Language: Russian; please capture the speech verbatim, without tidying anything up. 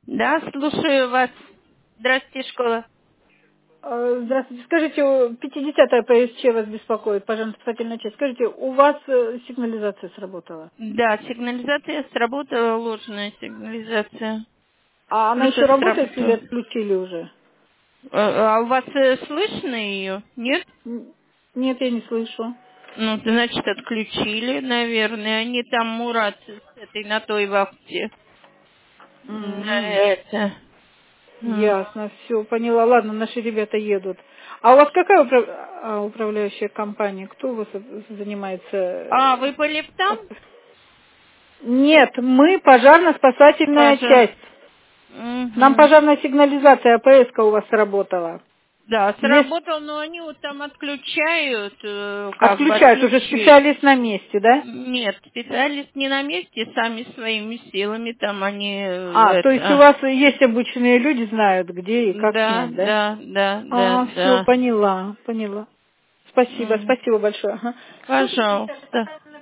Да, слушаю вас. Здравствуйте, школа. Э, Здравствуйте. Скажите, пятидесятая ПСЧ вас беспокоит, пожалуйста, спасательная часть. Скажите, у вас э, сигнализация сработала? Да, сигнализация сработала, ложная сигнализация. А она еще Просто работает или сработала. отключили уже? А а у вас э, слышно ее? Нет? Н- Нет, я не слышу. Ну, значит, отключили, наверное. Они там, Мурат, с этой, на той вахте. М, М, Это. М. Ясно, все, поняла. Ладно, наши ребята едут. А у вас какая управ- а, управляющая компания? Кто у вас э, занимается? А, э, вы по лифтам? ав- Нет, мы пожарно-спасательная Пожар. часть. Нам Угу. пожарная сигнализация, АПС у вас сработала. Да, Есть сработал, но они вот там отключают, э, как бы отключают, уже отключили. специалист на месте, да? Нет, специалист не на месте, сами своими силами там они э, А, то есть у это. вас есть обученные люди, знают, где и как Да, снять, да? да, да, да, А, все, да. поняла, поняла. Спасибо, М, спасибо большое. Ага. Слушайте, Пожалуйста.